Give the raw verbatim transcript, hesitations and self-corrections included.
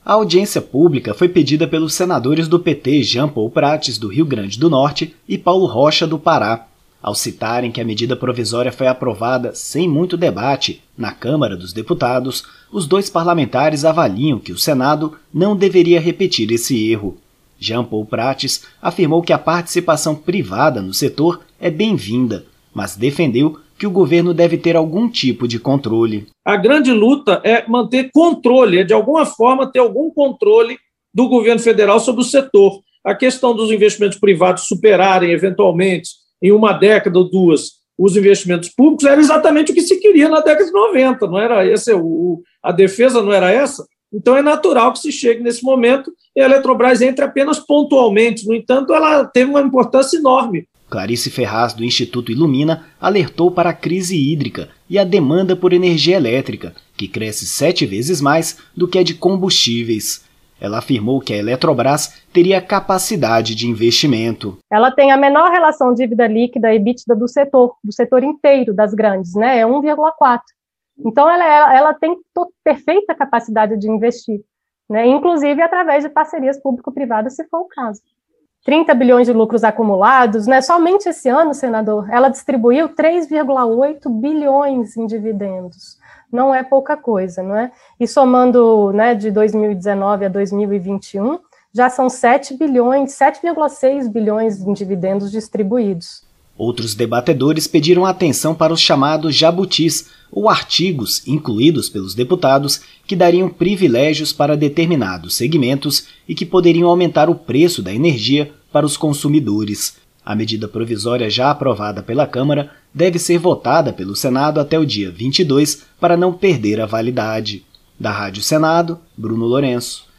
A audiência pública foi pedida pelos senadores do P T Jean Paul Prates, do Rio Grande do Norte, e Paulo Rocha, do Pará. Ao citarem que a medida provisória foi aprovada sem muito debate na Câmara dos Deputados, os dois parlamentares avaliam que o Senado não deveria repetir esse erro. Jean Paul Prates afirmou que a participação privada no setor é bem-vinda, mas defendeu que o governo deve ter algum tipo de controle. A grande luta é manter controle, é de alguma forma ter algum controle do governo federal sobre o setor. A questão dos investimentos privados superarem, eventualmente, em uma década ou duas, os investimentos públicos era exatamente o que se queria na década de noventa, não era esse, o, a defesa não era essa? Então é natural que se chegue nesse momento e a Eletrobras entre apenas pontualmente. No entanto, ela teve uma importância enorme. Clarice Ferraz, do Instituto Ilumina, alertou para a crise hídrica e a demanda por energia elétrica, que cresce sete vezes mais do que a de combustíveis. Ela afirmou que a Eletrobras teria capacidade de investimento. Ela tem a menor relação dívida líquida e EBITDA do setor, do setor inteiro das grandes, né? É um vírgula quatro. Então, ela, ela tem perfeita capacidade de investir, né? Inclusive através de parcerias público-privadas, se for o caso. trinta bilhões de lucros acumulados, né? Somente esse ano, senador, ela distribuiu três vírgula oito bilhões em dividendos. Não é pouca coisa, não é? E somando, né, de dois mil e dezenove a dois mil e vinte e um, já são sete bilhões, sete vírgula seis bilhões em dividendos distribuídos. Outros debatedores pediram atenção para os chamados jabutis, ou artigos incluídos pelos deputados que dariam privilégios para determinados segmentos e que poderiam aumentar o preço da energia para os consumidores. A medida provisória já aprovada pela Câmara deve ser votada pelo Senado até o dia vinte e dois para não perder a validade. Da Rádio Senado, Bruno Lourenço.